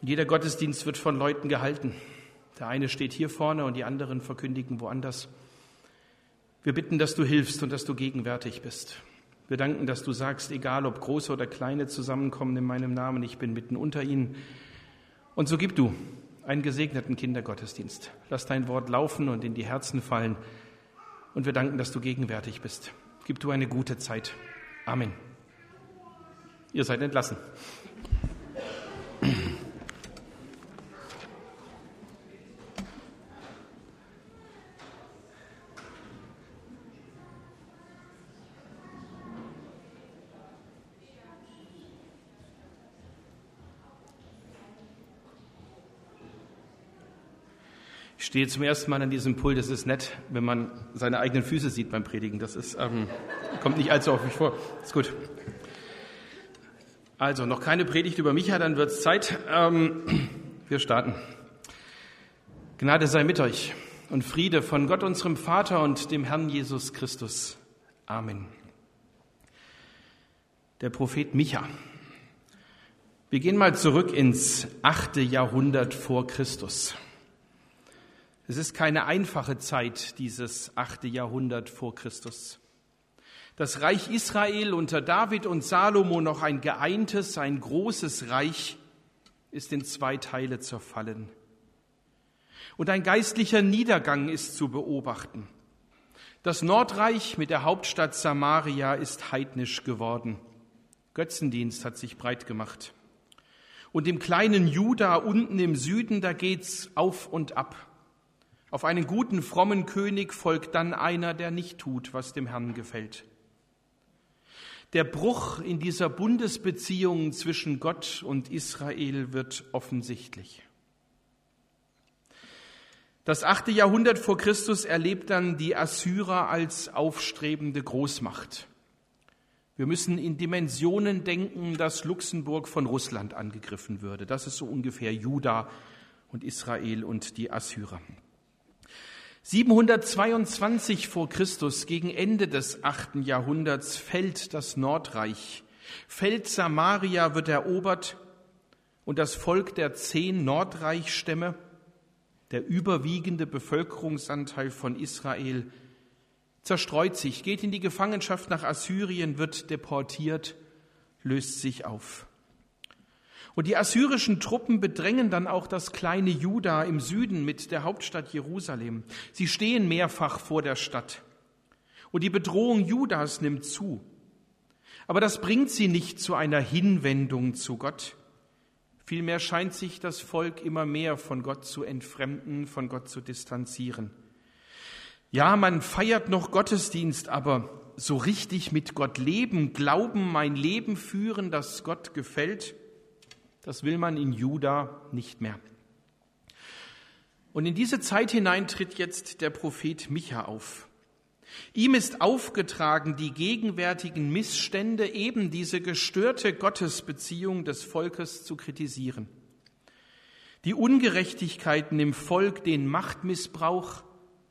Und jeder Gottesdienst wird von Leuten gehalten. Der eine steht hier vorne und die anderen verkündigen woanders. Wir bitten, dass du hilfst und dass du gegenwärtig bist. Wir danken, dass du sagst, egal ob große oder kleine zusammenkommen in meinem Namen, ich bin mitten unter ihnen. Und so gib du einen gesegneten Kindergottesdienst. Lass dein Wort laufen und in die Herzen fallen. Und wir danken, dass du gegenwärtig bist. Gib du eine gute Zeit. Amen. Ihr seid entlassen. Ich stehe zum ersten Mal an diesem Pult. Es ist nett, wenn man seine eigenen Füße sieht beim Predigen. Das ist, kommt nicht allzu häufig vor. Ist gut. Also, noch keine Predigt über Micha, dann wird es Zeit. Wir starten. Gnade sei mit euch und Friede von Gott, unserem Vater und dem Herrn Jesus Christus. Amen. Der Prophet Micha. Wir gehen mal zurück ins 8. Jahrhundert vor Christus. Es ist keine einfache Zeit, dieses 8. Jahrhundert vor Christus. Das Reich Israel unter David und Salomo, noch ein geeintes, ein großes Reich, ist in 2 Teile zerfallen. Und ein geistlicher Niedergang ist zu beobachten. Das Nordreich mit der Hauptstadt Samaria ist heidnisch geworden. Götzendienst hat sich breit gemacht. Und im kleinen Juda unten im Süden, da geht's auf und ab. Auf einen guten, frommen König folgt dann einer, der nicht tut, was dem Herrn gefällt. Der Bruch in dieser Bundesbeziehung zwischen Gott und Israel wird offensichtlich. Das 8. Jahrhundert vor Christus erlebt dann die Assyrer als aufstrebende Großmacht. Wir müssen in Dimensionen denken, dass Luxemburg von Russland angegriffen würde. Das ist so ungefähr Juda und Israel und die Assyrer. 722 vor Christus, gegen Ende des 8. Jahrhunderts, fällt das Nordreich. Fällt Samaria, wird erobert und das Volk der 10 Nordreichstämme, der überwiegende Bevölkerungsanteil von Israel, zerstreut sich, geht in die Gefangenschaft nach Assyrien, wird deportiert, löst sich auf. Und die assyrischen Truppen bedrängen dann auch das kleine Juda im Süden mit der Hauptstadt Jerusalem. Sie stehen mehrfach vor der Stadt. Und die Bedrohung Judas nimmt zu. Aber das bringt sie nicht zu einer Hinwendung zu Gott. Vielmehr scheint sich das Volk immer mehr von Gott zu entfremden, von Gott zu distanzieren. Ja, man feiert noch Gottesdienst, aber so richtig mit Gott leben, glauben, mein Leben führen, das Gott gefällt, das will man in Juda nicht mehr. Und in diese Zeit hinein tritt jetzt der Prophet Micha auf. Ihm ist aufgetragen, die gegenwärtigen Missstände, eben diese gestörte Gottesbeziehung des Volkes zu kritisieren. Die Ungerechtigkeiten im Volk, den Machtmissbrauch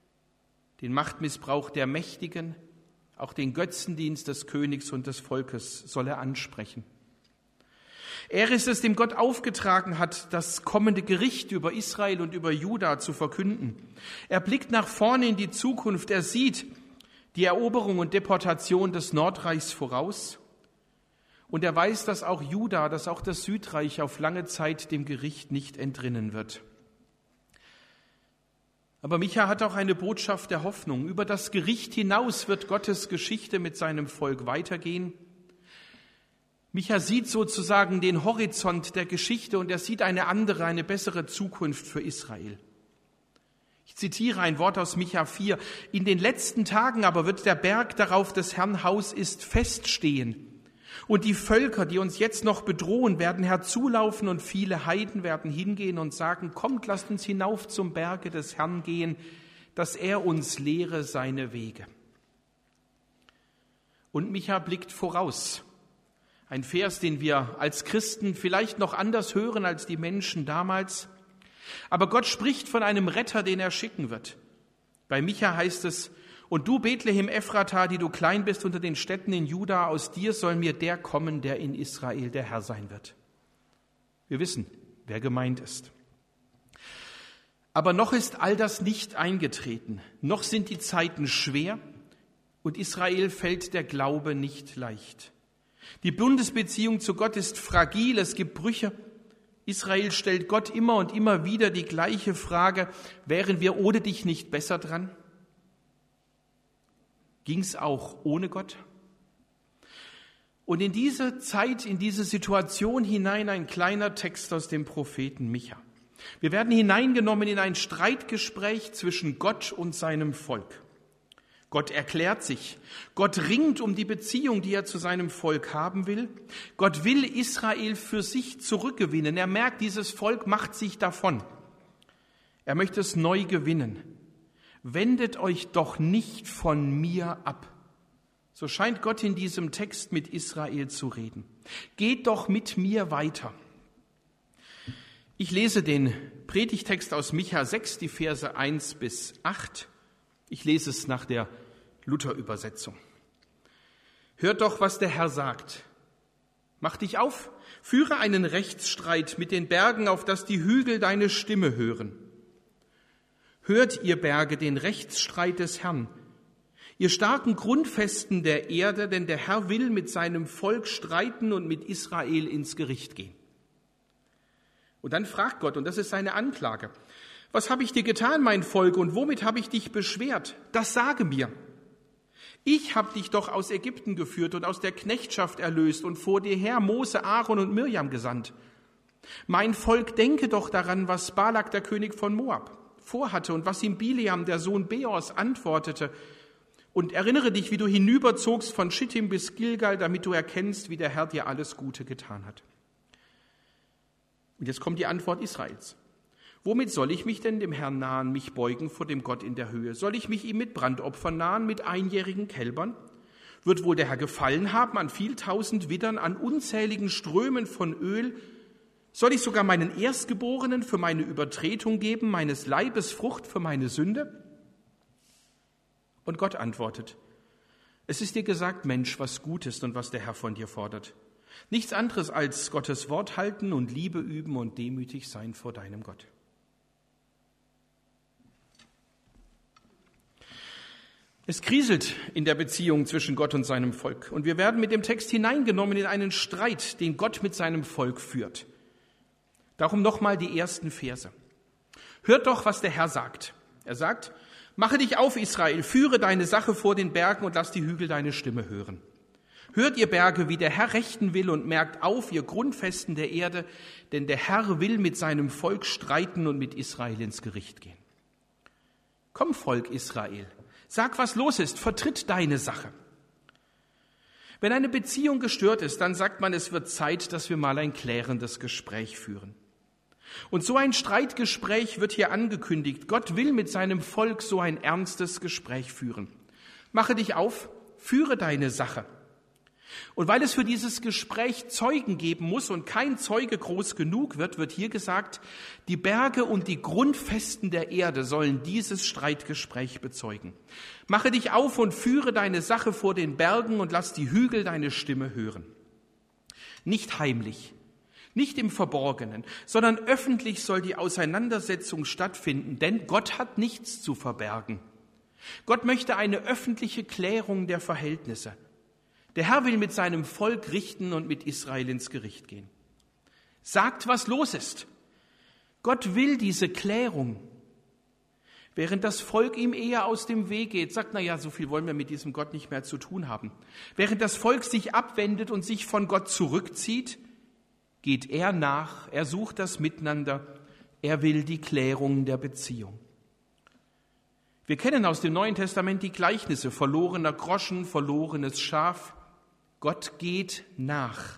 der Mächtigen, auch den Götzendienst des Königs und des Volkes soll er ansprechen. Er ist es, dem Gott aufgetragen hat, das kommende Gericht über Israel und über Juda zu verkünden. Er blickt nach vorne in die Zukunft. Er sieht die Eroberung und Deportation des Nordreichs voraus. Und er weiß, dass auch Juda, dass auch das Südreich auf lange Zeit dem Gericht nicht entrinnen wird. Aber Micha hat auch eine Botschaft der Hoffnung. Über das Gericht hinaus wird Gottes Geschichte mit seinem Volk weitergehen. Micha sieht sozusagen den Horizont der Geschichte und er sieht eine andere, eine bessere Zukunft für Israel. Ich zitiere ein Wort aus Micha 4. In den letzten Tagen aber wird der Berg, darauf des Herrn Haus ist, feststehen. Und die Völker, die uns jetzt noch bedrohen, werden herzulaufen und viele Heiden werden hingehen und sagen, kommt, lasst uns hinauf zum Berge des Herrn gehen, dass er uns lehre seine Wege. Und Micha blickt voraus. Ein Vers, den wir als Christen vielleicht noch anders hören als die Menschen damals. Aber Gott spricht von einem Retter, den er schicken wird. Bei Micha heißt es, und du, Bethlehem Ephrata, die du klein bist unter den Städten in Juda, aus dir soll mir der kommen, der in Israel der Herr sein wird. Wir wissen, wer gemeint ist. Aber noch ist all das nicht eingetreten. Noch sind die Zeiten schwer und Israel fällt der Glaube nicht leicht. Die Bundesbeziehung zu Gott ist fragil, es gibt Brüche. Israel stellt Gott immer und immer wieder die gleiche Frage: Wären wir ohne dich nicht besser dran? Ging es auch ohne Gott? Und in diese Zeit, in diese Situation hinein ein kleiner Text aus dem Propheten Micha. Wir werden hineingenommen in ein Streitgespräch zwischen Gott und seinem Volk. Gott erklärt sich. Gott ringt um die Beziehung, die er zu seinem Volk haben will. Gott will Israel für sich zurückgewinnen. Er merkt, dieses Volk macht sich davon. Er möchte es neu gewinnen. Wendet euch doch nicht von mir ab. So scheint Gott in diesem Text mit Israel zu reden. Geht doch mit mir weiter. Ich lese den Predigtext aus Micha 6, die Verse 1 bis 8. Ich lese es nach der Luther-Übersetzung. Hört doch, was der Herr sagt. Mach dich auf, führe einen Rechtsstreit mit den Bergen, auf dass die Hügel deine Stimme hören. Hört, ihr Berge, den Rechtsstreit des Herrn, ihr starken Grundfesten der Erde, denn der Herr will mit seinem Volk streiten und mit Israel ins Gericht gehen. Und dann fragt Gott, und das ist seine Anklage: Was habe ich dir getan, mein Volk, und womit habe ich dich beschwert? Das sage mir. Ich habe dich doch aus Ägypten geführt und aus der Knechtschaft erlöst und vor dir her Mose, Aaron und Mirjam gesandt. Mein Volk, denke doch daran, was Balak, der König von Moab, vorhatte und was ihm Bileam, der Sohn Beors, antwortete. Und erinnere dich, wie du hinüberzogst von Schittim bis Gilgal, damit du erkennst, wie der Herr dir alles Gute getan hat. Und jetzt kommt die Antwort Israels. Womit soll ich mich denn dem Herrn nahen, mich beugen vor dem Gott in der Höhe? Soll ich mich ihm mit Brandopfern nahen, mit einjährigen Kälbern? Wird wohl der Herr gefallen haben an viel tausend Widdern, an unzähligen Strömen von Öl? Soll ich sogar meinen Erstgeborenen für meine Übertretung geben, meines Leibes Frucht für meine Sünde? Und Gott antwortet: Es ist dir gesagt, Mensch, was gut ist und was der Herr von dir fordert. Nichts anderes als Gottes Wort halten und Liebe üben und demütig sein vor deinem Gott. Es kriselt in der Beziehung zwischen Gott und seinem Volk. Und wir werden mit dem Text hineingenommen in einen Streit, den Gott mit seinem Volk führt. Darum nochmal die ersten Verse. Hört doch, was der Herr sagt. Er sagt: Mache dich auf, Israel, führe deine Sache vor den Bergen und lass die Hügel deine Stimme hören. Hört, ihr Berge, wie der Herr rechten will, und merkt auf, ihr Grundfesten der Erde, denn der Herr will mit seinem Volk streiten und mit Israel ins Gericht gehen. Komm, Volk Israel, sag, was los ist, vertritt deine Sache. Wenn eine Beziehung gestört ist, dann sagt man, es wird Zeit, dass wir mal ein klärendes Gespräch führen. Und so ein Streitgespräch wird hier angekündigt. Gott will mit seinem Volk so ein ernstes Gespräch führen. Mache dich auf, führe deine Sache. Und weil es für dieses Gespräch Zeugen geben muss und kein Zeuge groß genug wird, wird hier gesagt, die Berge und die Grundfesten der Erde sollen dieses Streitgespräch bezeugen. Mache dich auf und führe deine Sache vor den Bergen und lass die Hügel deine Stimme hören. Nicht heimlich, nicht im Verborgenen, sondern öffentlich soll die Auseinandersetzung stattfinden, denn Gott hat nichts zu verbergen. Gott möchte eine öffentliche Klärung der Verhältnisse. Der Herr will mit seinem Volk richten und mit Israel ins Gericht gehen. Sagt, was los ist. Gott will diese Klärung. Während das Volk ihm eher aus dem Weg geht, sagt, so viel wollen wir mit diesem Gott nicht mehr zu tun haben. Während das Volk sich abwendet und sich von Gott zurückzieht, geht er nach, er sucht das Miteinander, er will die Klärung der Beziehung. Wir kennen aus dem Neuen Testament die Gleichnisse, verlorener Groschen, verlorenes Schaf. Gott geht nach.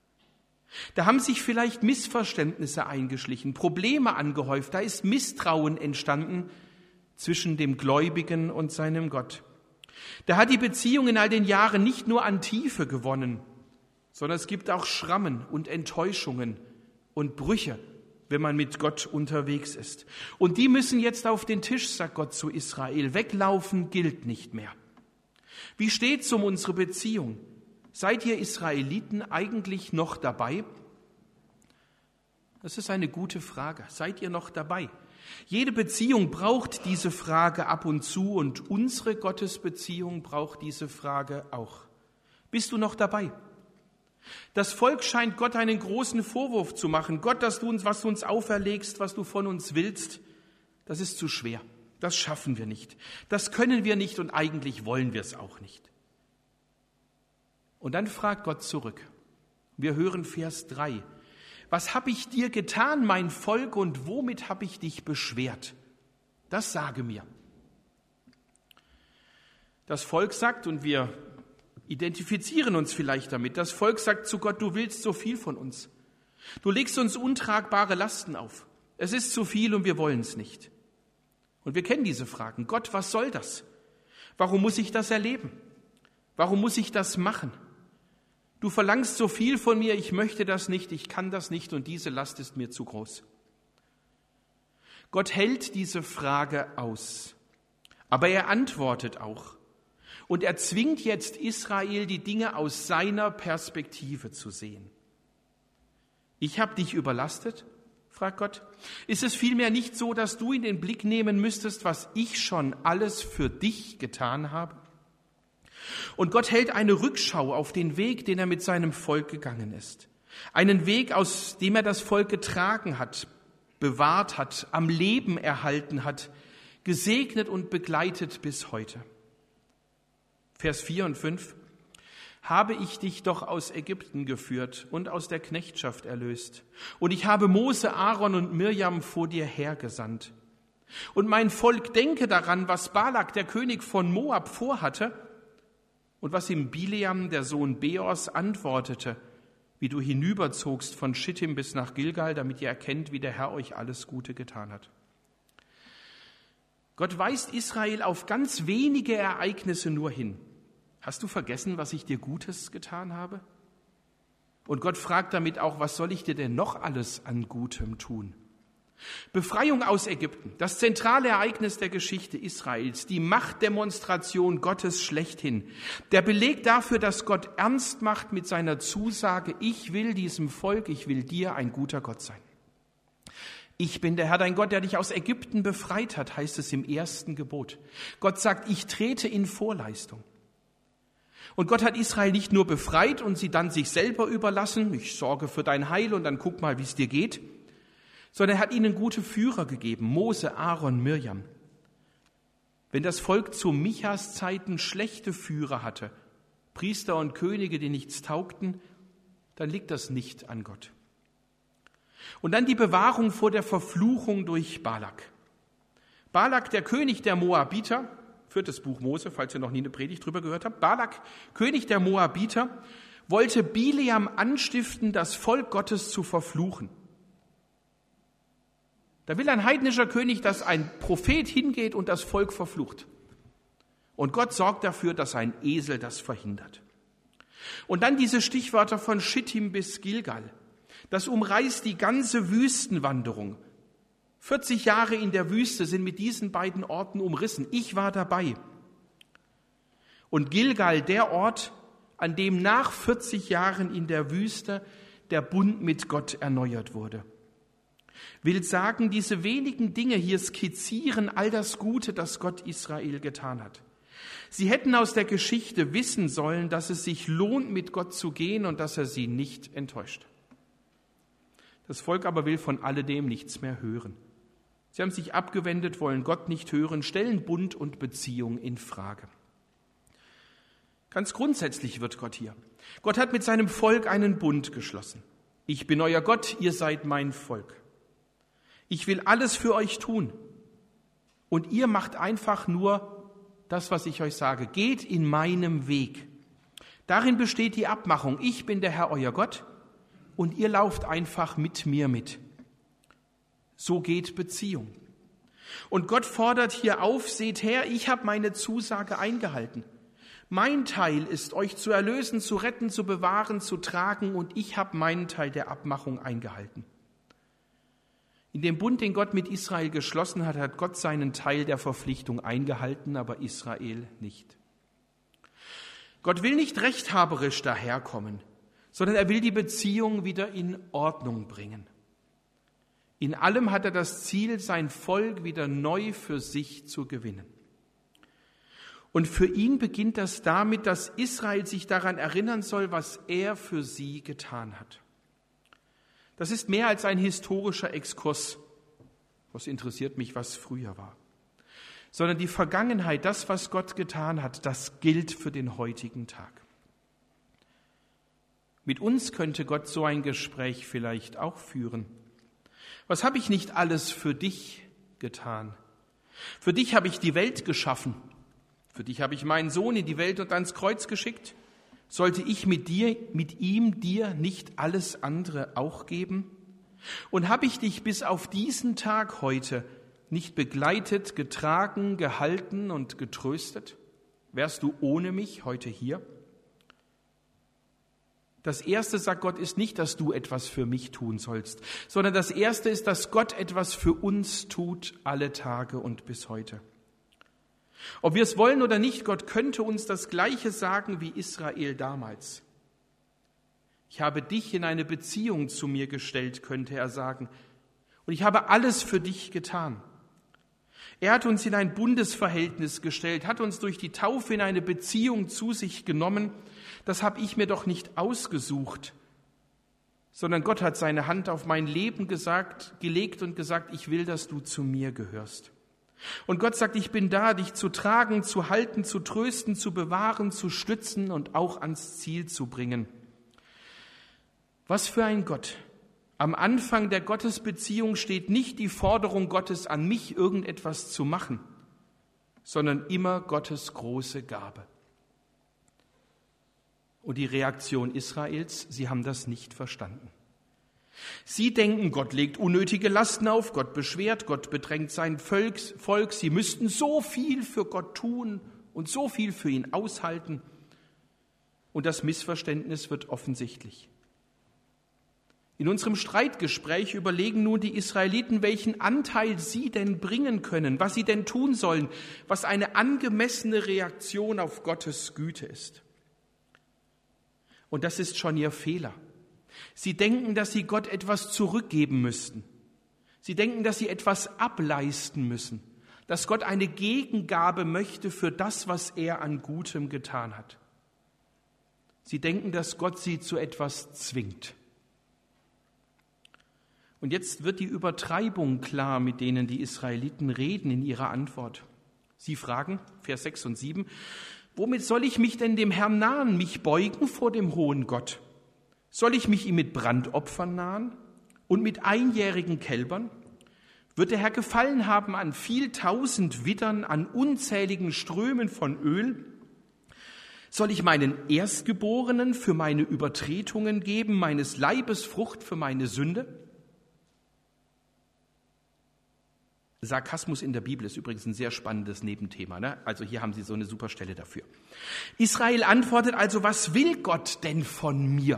Da haben sich vielleicht Missverständnisse eingeschlichen, Probleme angehäuft, da ist Misstrauen entstanden zwischen dem Gläubigen und seinem Gott. Da hat die Beziehung in all den Jahren nicht nur an Tiefe gewonnen, sondern es gibt auch Schrammen und Enttäuschungen und Brüche, wenn man mit Gott unterwegs ist. Und die müssen jetzt auf den Tisch, sagt Gott zu Israel. Weglaufen gilt nicht mehr. Wie steht's um unsere Beziehung? Seid ihr Israeliten eigentlich noch dabei? Das ist eine gute Frage. Seid ihr noch dabei? Jede Beziehung braucht diese Frage ab und zu und unsere Gottesbeziehung braucht diese Frage auch. Bist du noch dabei? Das Volk scheint Gott einen großen Vorwurf zu machen. Gott, was du uns auferlegst, was du von uns willst, das ist zu schwer. Das schaffen wir nicht. Das können wir nicht und eigentlich wollen wir es auch nicht. Und dann fragt Gott zurück. Wir hören Vers 3. Was habe ich dir getan, mein Volk, und womit habe ich dich beschwert? Das sage mir. Das Volk sagt, und wir identifizieren uns vielleicht damit, das Volk sagt zu Gott, du willst so viel von uns. Du legst uns untragbare Lasten auf. Es ist zu viel und wir wollen es nicht. Und wir kennen diese Fragen. Gott, was soll das? Warum muss ich das erleben? Warum muss ich das machen? Du verlangst so viel von mir, ich möchte das nicht, ich kann das nicht und diese Last ist mir zu groß. Gott hält diese Frage aus, aber er antwortet auch. Und er zwingt jetzt Israel, die Dinge aus seiner Perspektive zu sehen. Ich habe dich überlastet, fragt Gott. Ist es vielmehr nicht so, dass du in den Blick nehmen müsstest, was ich schon alles für dich getan habe? Und Gott hält eine Rückschau auf den Weg, den er mit seinem Volk gegangen ist. Einen Weg, aus dem er das Volk getragen hat, bewahrt hat, am Leben erhalten hat, gesegnet und begleitet bis heute. Vers 4 und 5. Habe ich dich doch aus Ägypten geführt und aus der Knechtschaft erlöst. Und ich habe Mose, Aaron und Mirjam vor dir hergesandt. Und mein Volk denke daran, was Balak, der König von Moab, vorhatte, und was ihm Bileam, der Sohn Beors, antwortete, wie du hinüberzogst von Schittim bis nach Gilgal, damit ihr erkennt, wie der Herr euch alles Gute getan hat. Gott weist Israel auf ganz wenige Ereignisse nur hin. Hast du vergessen, was ich dir Gutes getan habe? Und Gott fragt damit auch, was soll ich dir denn noch alles an Gutem tun? Befreiung aus Ägypten, das zentrale Ereignis der Geschichte Israels, die Machtdemonstration Gottes schlechthin, der Beleg dafür, dass Gott ernst macht mit seiner Zusage, ich will diesem Volk, ich will dir ein guter Gott sein. Ich bin der Herr, dein Gott, der dich aus Ägypten befreit hat, heißt es im ersten Gebot. Gott sagt, ich trete in Vorleistung. Und Gott hat Israel nicht nur befreit und sie dann sich selber überlassen, ich sorge für dein Heil und dann guck mal, wie es dir geht, sondern er hat ihnen gute Führer gegeben, Mose, Aaron, Mirjam. Wenn das Volk zu Michas Zeiten schlechte Führer hatte, Priester und Könige, die nichts taugten, dann liegt das nicht an Gott. Und dann die Bewahrung vor der Verfluchung durch Balak. Balak, der König der Moabiter, 4. Buch Mose, falls ihr noch nie eine Predigt drüber gehört habt, Balak, König der Moabiter, wollte Bileam anstiften, das Volk Gottes zu verfluchen. Da will ein heidnischer König, dass ein Prophet hingeht und das Volk verflucht. Und Gott sorgt dafür, dass ein Esel das verhindert. Und dann diese Stichwörter von Schittim bis Gilgal. Das umreißt die ganze Wüstenwanderung. 40 Jahre in der Wüste sind mit diesen beiden Orten umrissen. Ich war dabei. Und Gilgal, der Ort, an dem nach 40 Jahren in der Wüste der Bund mit Gott erneuert wurde. Will sagen, diese wenigen Dinge hier skizzieren all das Gute, das Gott Israel getan hat. Sie hätten aus der Geschichte wissen sollen, dass es sich lohnt, mit Gott zu gehen und dass er sie nicht enttäuscht. Das Volk aber will von alledem nichts mehr hören. Sie haben sich abgewendet, wollen Gott nicht hören, stellen Bund und Beziehung in Frage. Ganz grundsätzlich wird Gott hier. Gott hat mit seinem Volk einen Bund geschlossen. Ich bin euer Gott, ihr seid mein Volk. Ich will alles für euch tun. Und ihr macht einfach nur das, was ich euch sage. Geht in meinem Weg. Darin besteht die Abmachung. Ich bin der Herr, euer Gott, und ihr lauft einfach mit mir mit. So geht Beziehung. Und Gott fordert hier auf, seht her, ich habe meine Zusage eingehalten. Mein Teil ist, euch zu erlösen, zu retten, zu bewahren, zu tragen, und ich habe meinen Teil der Abmachung eingehalten. In dem Bund, den Gott mit Israel geschlossen hat, hat Gott seinen Teil der Verpflichtung eingehalten, aber Israel nicht. Gott will nicht rechthaberisch daherkommen, sondern er will die Beziehung wieder in Ordnung bringen. In allem hat er das Ziel, sein Volk wieder neu für sich zu gewinnen. Und für ihn beginnt das damit, dass Israel sich daran erinnern soll, was er für sie getan hat. Das ist mehr als ein historischer Exkurs. Was interessiert mich, was früher war? Sondern die Vergangenheit, das, was Gott getan hat, das gilt für den heutigen Tag. Mit uns könnte Gott so ein Gespräch vielleicht auch führen. Was habe ich nicht alles für dich getan? Für dich habe ich die Welt geschaffen. Für dich habe ich meinen Sohn in die Welt und ans Kreuz geschickt. Sollte ich mit ihm dir nicht alles andere auch geben? Und habe ich dich bis auf diesen Tag heute nicht begleitet, getragen, gehalten und getröstet? Wärst du ohne mich heute hier? Das Erste, sagt Gott, ist nicht, dass du etwas für mich tun sollst, sondern das Erste ist, dass Gott etwas für uns tut, alle Tage und bis heute. Ob wir es wollen oder nicht, Gott könnte uns das Gleiche sagen wie Israel damals. Ich habe dich in eine Beziehung zu mir gestellt, könnte er sagen, und ich habe alles für dich getan. Er hat uns in ein Bundesverhältnis gestellt, hat uns durch die Taufe in eine Beziehung zu sich genommen. Das habe ich mir doch nicht ausgesucht, sondern Gott hat seine Hand auf mein Leben gelegt und gesagt, ich will, dass du zu mir gehörst. Und Gott sagt, ich bin da, dich zu tragen, zu halten, zu trösten, zu bewahren, zu stützen und auch ans Ziel zu bringen. Was für ein Gott! Am Anfang der Gottesbeziehung steht nicht die Forderung Gottes an mich, irgendetwas zu machen, sondern immer Gottes große Gabe. Und die Reaktion Israels, sie haben das nicht verstanden. Sie denken, Gott legt unnötige Lasten auf, Gott beschwert, Gott bedrängt sein Volk, sie müssten so viel für Gott tun und so viel für ihn aushalten. Und das Missverständnis wird offensichtlich. In unserem Streitgespräch überlegen nun die Israeliten, welchen Anteil sie denn bringen können, was sie denn tun sollen, was eine angemessene Reaktion auf Gottes Güte ist. Und das ist schon ihr Fehler. Sie denken, dass sie Gott etwas zurückgeben müssten. Sie denken, dass sie etwas ableisten müssen, dass Gott eine Gegengabe möchte für das, was er an Gutem getan hat. Sie denken, dass Gott sie zu etwas zwingt. Und jetzt wird die Übertreibung klar, mit denen die Israeliten reden in ihrer Antwort. Sie fragen, Vers 6 und 7, womit soll ich mich denn dem Herrn nahen, mich beugen vor dem hohen Gott? Soll ich mich ihm mit Brandopfern nahen und mit einjährigen Kälbern? Wird der Herr Gefallen haben an viel tausend Widdern, an unzähligen Strömen von Öl? Soll ich meinen Erstgeborenen für meine Übertretungen geben, meines Leibes Frucht für meine Sünde? Sarkasmus in der Bibel ist übrigens ein sehr spannendes Nebenthema, ne? Also hier haben Sie so eine super Stelle dafür. Israel antwortet also, was will Gott denn von mir?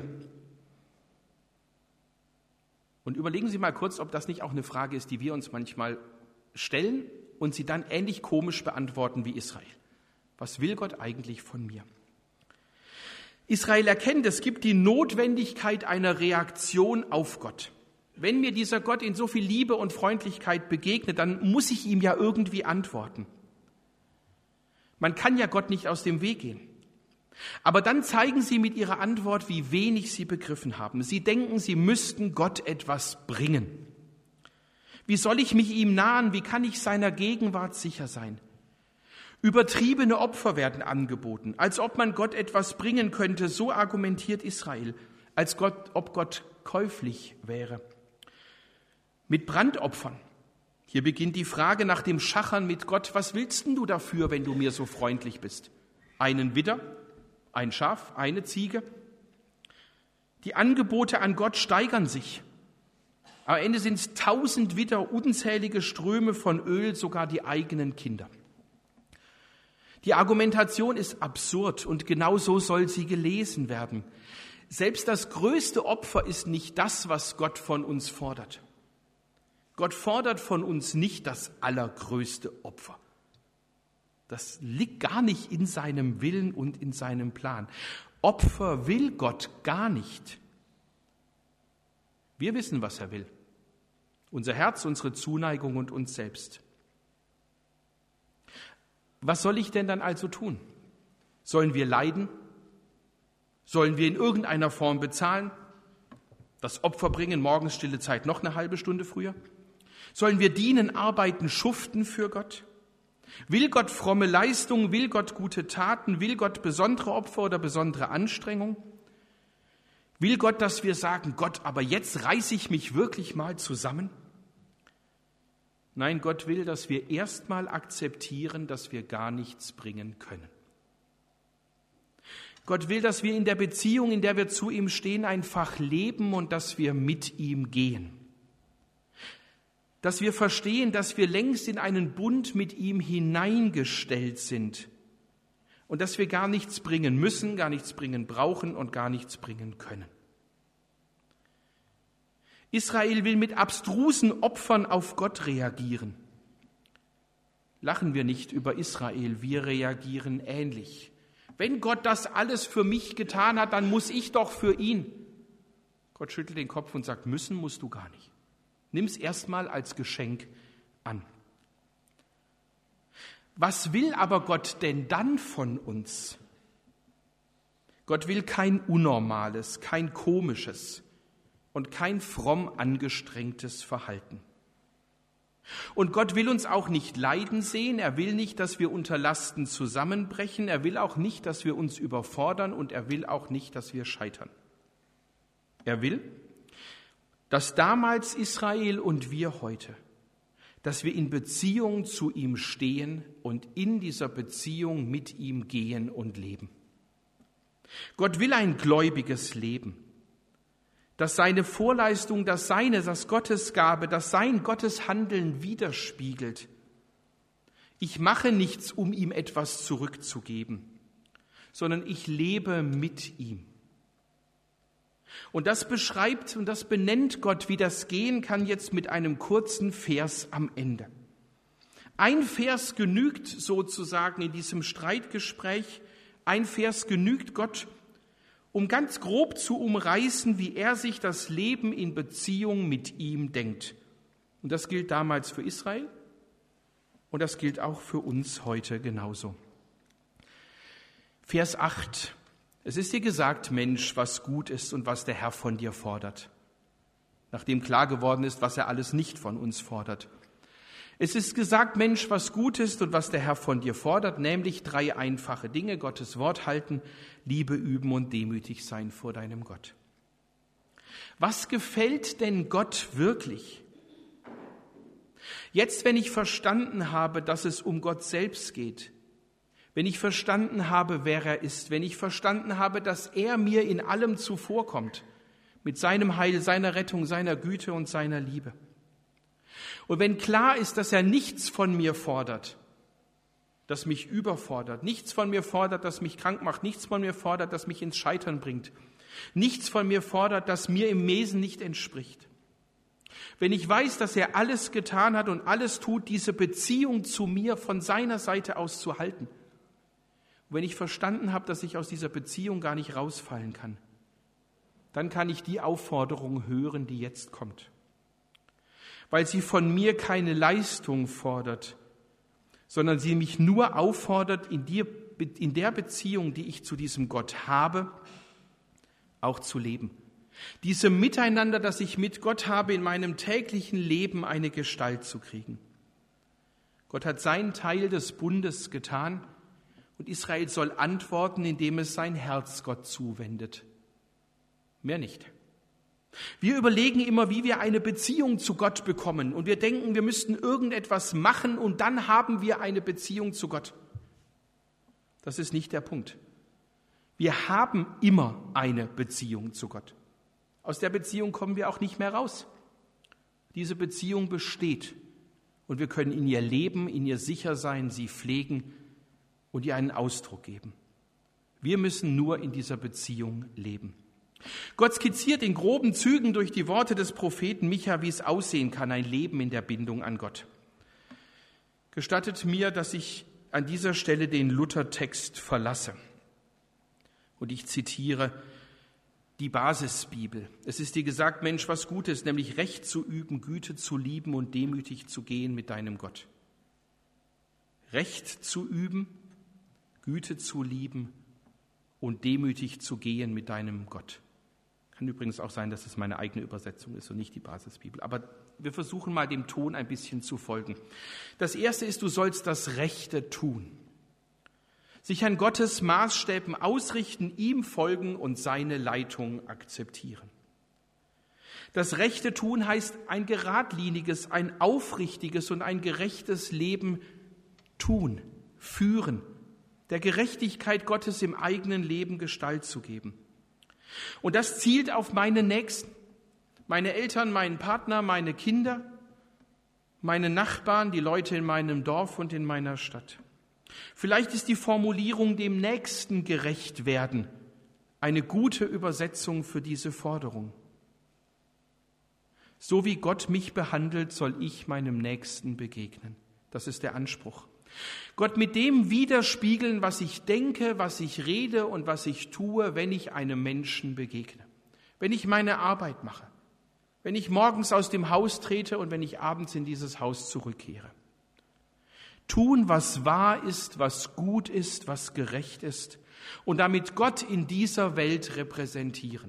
Und überlegen Sie mal kurz, ob das nicht auch eine Frage ist, die wir uns manchmal stellen und sie dann ähnlich komisch beantworten wie Israel. Was will Gott eigentlich von mir? Israel erkennt, es gibt die Notwendigkeit einer Reaktion auf Gott. Wenn mir dieser Gott in so viel Liebe und Freundlichkeit begegnet, dann muss ich ihm ja irgendwie antworten. Man kann ja Gott nicht aus dem Weg gehen. Aber dann zeigen sie mit ihrer Antwort, wie wenig sie begriffen haben. Sie denken, sie müssten Gott etwas bringen. Wie soll ich mich ihm nahen? Wie kann ich seiner Gegenwart sicher sein? Übertriebene Opfer werden angeboten, als ob man Gott etwas bringen könnte. So argumentiert Israel, als ob Gott käuflich wäre. Mit Brandopfern. Hier beginnt die Frage nach dem Schachern mit Gott. Was willst denn du dafür, wenn du mir so freundlich bist? Einen Widder? Ein Schaf? Eine Ziege? Die Angebote an Gott steigern sich. Am Ende sind es 1000 Widder, unzählige Ströme von Öl, sogar die eigenen Kinder. Die Argumentation ist absurd und genau so soll sie gelesen werden. Selbst das größte Opfer ist nicht das, was Gott von uns fordert. Gott fordert von uns nicht das allergrößte Opfer. Das liegt gar nicht in seinem Willen und in seinem Plan. Opfer will Gott gar nicht. Wir wissen, was er will. unser Herz, unsere Zuneigung und uns selbst. Was soll ich denn dann also tun? Sollen wir leiden? Sollen wir in irgendeiner Form bezahlen? Das Opfer bringen, morgens stille Zeit noch eine halbe Stunde früher? Sollen wir dienen, arbeiten, schuften für Gott? Will Gott fromme Leistung? Will Gott gute Taten? Will Gott besondere Opfer oder besondere Anstrengung? Will Gott, dass wir sagen, Gott, aber jetzt reiße ich mich wirklich mal zusammen? Nein, Gott will, dass wir erstmal akzeptieren, dass wir gar nichts bringen können. Gott will, dass wir in der Beziehung, in der wir zu ihm stehen, einfach leben und dass wir mit ihm gehen. Dass wir verstehen, dass wir längst in einen Bund mit ihm hineingestellt sind und dass wir gar nichts bringen müssen, gar nichts bringen brauchen und gar nichts bringen können. Israel will mit abstrusen Opfern auf Gott reagieren. Lachen wir nicht über Israel, wir reagieren ähnlich. Wenn Gott das alles für mich getan hat, dann muss ich doch für ihn. Gott schüttelt den Kopf und sagt, müssen musst du gar nicht. Nimm es erstmal als Geschenk an. Was will aber Gott denn dann von uns? Gott will kein Unnormales, kein Komisches und kein fromm angestrengtes Verhalten. Und Gott will uns auch nicht leiden sehen. Er will nicht, dass wir unter Lasten zusammenbrechen. Er will auch nicht, dass wir uns überfordern und er will auch nicht, dass wir scheitern. Er will, dass damals Israel und wir heute, dass wir in Beziehung zu ihm stehen und in dieser Beziehung mit ihm gehen und leben. Gott will ein gläubiges Leben, dass seine Vorleistung, das Gottes Gabe, dass sein Gottes Handeln widerspiegelt. Ich mache nichts, um ihm etwas zurückzugeben, sondern ich lebe mit ihm. Und das beschreibt und das benennt Gott, wie das gehen kann, jetzt mit einem kurzen Vers am Ende. Ein Vers genügt sozusagen in diesem Streitgespräch, ein Vers genügt Gott, um ganz grob zu umreißen, wie er sich das Leben in Beziehung mit ihm denkt. Und das gilt damals für Israel und das gilt auch für uns heute genauso. Vers 8. Es ist dir gesagt, Mensch, was gut ist und was der Herr von dir fordert. Nachdem klar geworden ist, was er alles nicht von uns fordert. Es ist gesagt, Mensch, was gut ist und was der Herr von dir fordert, nämlich 3 einfache Dinge: Gottes Wort halten, Liebe üben und demütig sein vor deinem Gott. Was gefällt denn Gott wirklich? Jetzt, wenn ich verstanden habe, dass es um Gott selbst geht, wenn ich verstanden habe, wer er ist, wenn ich verstanden habe, dass er mir in allem zuvorkommt, mit seinem Heil, seiner Rettung, seiner Güte und seiner Liebe. Und wenn klar ist, dass er nichts von mir fordert, das mich überfordert, nichts von mir fordert, das mich krank macht, nichts von mir fordert, das mich ins Scheitern bringt, nichts von mir fordert, das mir im Wesen nicht entspricht. Wenn ich weiß, dass er alles getan hat und alles tut, diese Beziehung zu mir von seiner Seite aus zu halten, und wenn ich verstanden habe, dass ich aus dieser Beziehung gar nicht rausfallen kann, dann kann ich die Aufforderung hören, die jetzt kommt. Weil sie von mir keine Leistung fordert, sondern sie mich nur auffordert, in der Beziehung, die ich zu diesem Gott habe, auch zu leben. Diesem Miteinander, das ich mit Gott habe, in meinem täglichen Leben eine Gestalt zu kriegen. Gott hat seinen Teil des Bundes getan und Israel soll antworten, indem es sein Herz Gott zuwendet. Mehr nicht. Wir überlegen immer, wie wir eine Beziehung zu Gott bekommen und wir denken, wir müssten irgendetwas machen und dann haben wir eine Beziehung zu Gott. Das ist nicht der Punkt. Wir haben immer eine Beziehung zu Gott. Aus der Beziehung kommen wir auch nicht mehr raus. Diese Beziehung besteht und wir können in ihr leben, in ihr sicher sein, sie pflegen und ihr einen Ausdruck geben. Wir müssen nur in dieser Beziehung leben. Gott skizziert in groben Zügen durch die Worte des Propheten Micha, wie es aussehen kann, ein Leben in der Bindung an Gott. Gestattet mir, dass ich an dieser Stelle den Luthertext verlasse. Und ich zitiere: die Basisbibel. Es ist dir gesagt, Mensch, was gut ist, nämlich Recht zu üben, Güte zu lieben und demütig zu gehen mit deinem Gott. Recht zu üben, Güte zu lieben und demütig zu gehen mit deinem Gott. Kann übrigens auch sein, dass es meine eigene Übersetzung ist und nicht die Basisbibel. Aber wir versuchen mal dem Ton ein bisschen zu folgen. Das Erste ist, du sollst das Rechte tun. Sich an Gottes Maßstäben ausrichten, ihm folgen und seine Leitung akzeptieren. Das Rechte tun heißt ein geradliniges, ein aufrichtiges und ein gerechtes Leben tun, führen, der Gerechtigkeit Gottes im eigenen Leben Gestalt zu geben. Und das zielt auf meine Nächsten, meine Eltern, meinen Partner, meine Kinder, meine Nachbarn, die Leute in meinem Dorf und in meiner Stadt. Vielleicht ist die Formulierung dem Nächsten gerecht werden eine gute Übersetzung für diese Forderung. So wie Gott mich behandelt, soll ich meinem Nächsten begegnen. Das ist der Anspruch. Gott mit dem widerspiegeln, was ich denke, was ich rede und was ich tue, wenn ich einem Menschen begegne. Wenn ich meine Arbeit mache, wenn ich morgens aus dem Haus trete und wenn ich abends in dieses Haus zurückkehre. Tun, was wahr ist, was gut ist, was gerecht ist und damit Gott in dieser Welt repräsentieren.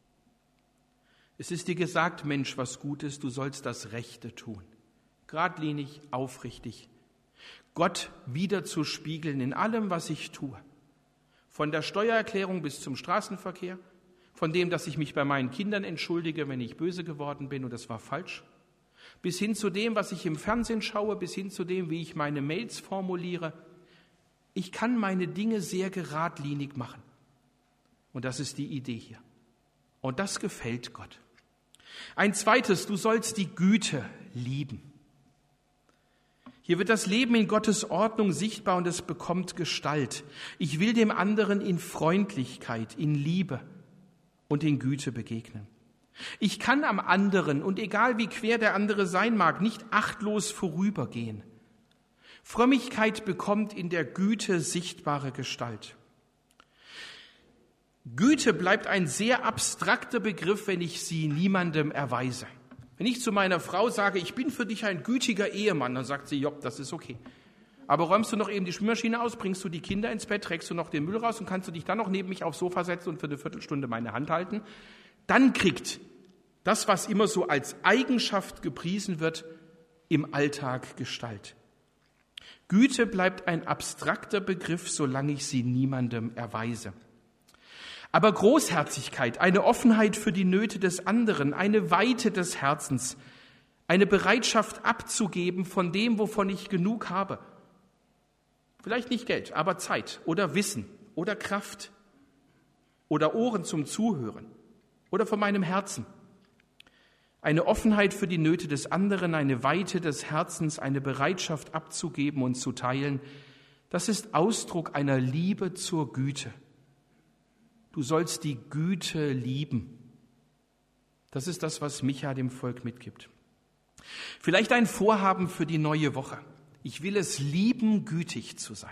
Es ist dir gesagt, Mensch, was gut ist, du sollst das Rechte tun. Geradlinig, aufrichtig. Gott widerzuspiegeln in allem, was ich tue. Von der Steuererklärung bis zum Straßenverkehr, von dem, dass ich mich bei meinen Kindern entschuldige, wenn ich böse geworden bin und das war falsch, bis hin zu dem, was ich im Fernsehen schaue, bis hin zu dem, wie ich meine Mails formuliere. Ich kann meine Dinge sehr geradlinig machen. Und das ist die Idee hier. Und das gefällt Gott. Ein zweites, du sollst die Güte lieben. Hier wird das Leben in Gottes Ordnung sichtbar und es bekommt Gestalt. Ich will dem anderen in Freundlichkeit, in Liebe und in Güte begegnen. Ich kann am anderen, und egal wie quer der andere sein mag, nicht achtlos vorübergehen. Frömmigkeit bekommt in der Güte sichtbare Gestalt. Güte bleibt ein sehr abstrakter Begriff, wenn ich sie niemandem erweise. Wenn ich zu meiner Frau sage, ich bin für dich ein gütiger Ehemann, dann sagt sie, jopp, das ist okay. Aber räumst du noch eben die Spülmaschine aus, bringst du die Kinder ins Bett, trägst du noch den Müll raus und kannst du dich dann noch neben mich aufs Sofa setzen und für eine Viertelstunde meine Hand halten, dann kriegt das, was immer so als Eigenschaft gepriesen wird, im Alltag Gestalt. Güte bleibt ein abstrakter Begriff, solange ich sie niemandem erweise. Aber Großherzigkeit, eine Offenheit für die Nöte des anderen, eine Weite des Herzens, eine Bereitschaft abzugeben von dem, wovon ich genug habe. Vielleicht nicht Geld, aber Zeit oder Wissen oder Kraft oder Ohren zum Zuhören oder von meinem Herzen. Eine Offenheit für die Nöte des anderen, eine Weite des Herzens, eine Bereitschaft abzugeben und zu teilen, das ist Ausdruck einer Liebe zur Güte. Du sollst die Güte lieben. Das ist das, was Micha dem Volk mitgibt. Vielleicht ein Vorhaben für die neue Woche. Ich will es lieben, gütig zu sein.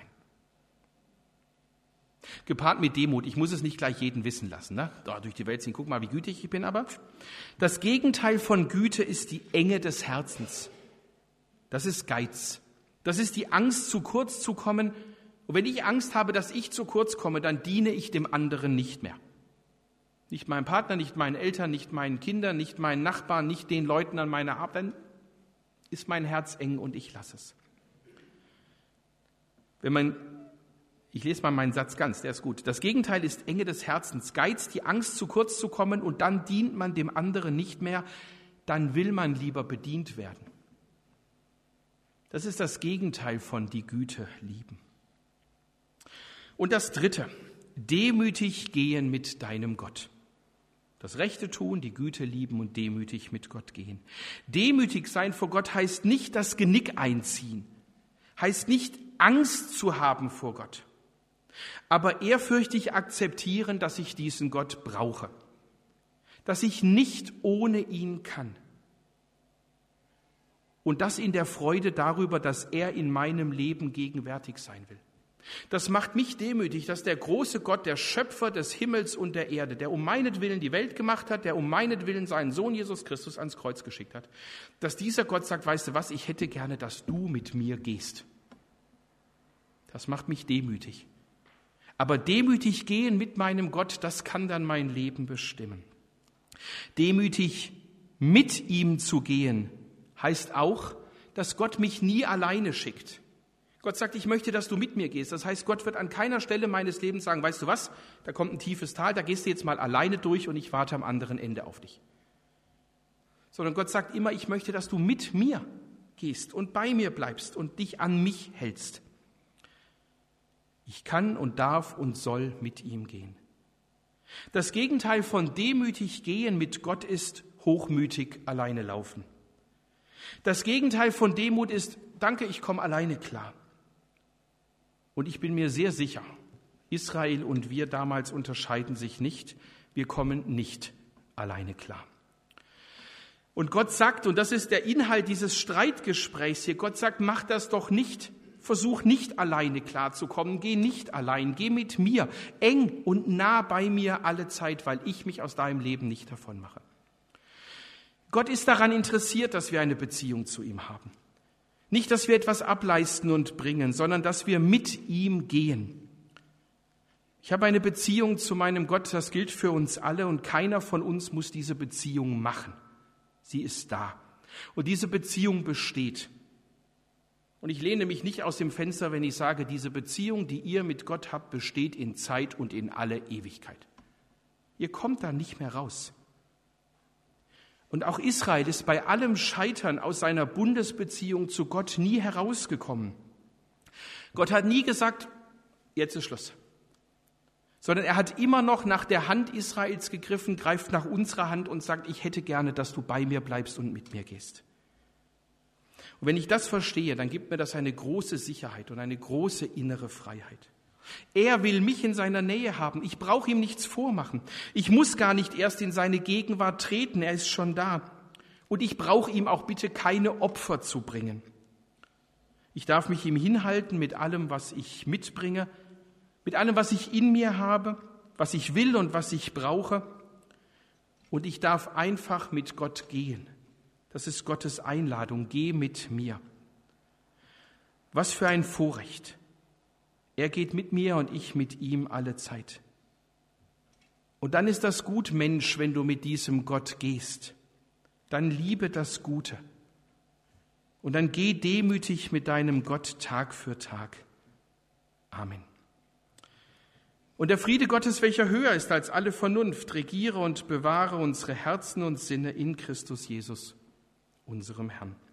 Gepaart mit Demut. Ich muss es nicht gleich jeden wissen lassen. Ne? Da durch die Welt ziehen, guck mal, wie gütig ich bin. Aber das Gegenteil von Güte ist die Enge des Herzens. Das ist Geiz. Das ist die Angst, zu kurz zu kommen. Und wenn ich Angst habe, dass ich zu kurz komme, dann diene ich dem anderen nicht mehr. Nicht meinem Partner, nicht meinen Eltern, nicht meinen Kindern, nicht meinen Nachbarn, nicht den Leuten an meiner Arbeit. Dann ist mein Herz eng und ich lasse es. Ich lese mal meinen Satz ganz, der ist gut. Das Gegenteil ist Enge des Herzens, Geiz, die Angst, zu kurz zu kommen und dann dient man dem anderen nicht mehr, dann will man lieber bedient werden. Das ist das Gegenteil von die Güte lieben. Und das Dritte, demütig gehen mit deinem Gott. Das Rechte tun, die Güte lieben und demütig mit Gott gehen. Demütig sein vor Gott heißt nicht das Genick einziehen, heißt nicht Angst zu haben vor Gott, aber ehrfürchtig akzeptieren, dass ich diesen Gott brauche, dass ich nicht ohne ihn kann. Und das in der Freude darüber, dass er in meinem Leben gegenwärtig sein will. Das macht mich demütig, dass der große Gott, der Schöpfer des Himmels und der Erde, der um meinetwillen die Welt gemacht hat, der um meinetwillen seinen Sohn Jesus Christus ans Kreuz geschickt hat, dass dieser Gott sagt, weißt du was, ich hätte gerne, dass du mit mir gehst. Das macht mich demütig. Aber demütig gehen mit meinem Gott, das kann dann mein Leben bestimmen. Demütig mit ihm zu gehen, heißt auch, dass Gott mich nie alleine schickt. Gott sagt, ich möchte, dass du mit mir gehst. Das heißt, Gott wird an keiner Stelle meines Lebens sagen, weißt du was, da kommt ein tiefes Tal, da gehst du jetzt mal alleine durch und ich warte am anderen Ende auf dich. Sondern Gott sagt immer, ich möchte, dass du mit mir gehst und bei mir bleibst und dich an mich hältst. Ich kann und darf und soll mit ihm gehen. Das Gegenteil von demütig gehen mit Gott ist hochmütig alleine laufen. Das Gegenteil von Demut ist, danke, ich komme alleine klar. Und ich bin mir sehr sicher, Israel und wir damals unterscheiden sich nicht. Wir kommen nicht alleine klar. Und Gott sagt, und das ist der Inhalt dieses Streitgesprächs hier, Gott sagt, mach das doch nicht. Versuch nicht alleine klarzukommen, geh nicht allein, geh mit mir, eng und nah bei mir alle Zeit, weil ich mich aus deinem Leben nicht davon mache. Gott ist daran interessiert, dass wir eine Beziehung zu ihm haben. Nicht, dass wir etwas ableisten und bringen, sondern dass wir mit ihm gehen. Ich habe eine Beziehung zu meinem Gott, das gilt für uns alle und keiner von uns muss diese Beziehung machen. Sie ist da und diese Beziehung besteht. Und ich lehne mich nicht aus dem Fenster, wenn ich sage, diese Beziehung, die ihr mit Gott habt, besteht in Zeit und in alle Ewigkeit. Ihr kommt da nicht mehr raus. Und auch Israel ist bei allem Scheitern aus seiner Bundesbeziehung zu Gott nie herausgekommen. Gott hat nie gesagt, jetzt ist Schluss. Sondern er hat immer noch nach der Hand Israels gegriffen, greift nach unserer Hand und sagt, ich hätte gerne, dass du bei mir bleibst und mit mir gehst. Und wenn ich das verstehe, dann gibt mir das eine große Sicherheit und eine große innere Freiheit. Er will mich in seiner Nähe haben. Ich brauche ihm nichts vormachen. Ich muss gar nicht erst in seine Gegenwart treten. Er ist schon da. Und ich brauche ihm auch bitte keine Opfer zu bringen. Ich darf mich ihm hinhalten mit allem, was ich mitbringe, mit allem, was ich in mir habe, was ich will und was ich brauche. Und ich darf einfach mit Gott gehen. Das ist Gottes Einladung. Geh mit mir. Was für ein Vorrecht. Er geht mit mir und ich mit ihm alle Zeit. Und dann ist das gut, Mensch, wenn du mit diesem Gott gehst. Dann liebe das Gute. Und dann geh demütig mit deinem Gott Tag für Tag. Amen. Und der Friede Gottes, welcher höher ist als alle Vernunft, regiere und bewahre unsere Herzen und Sinne in Christus Jesus, unserem Herrn.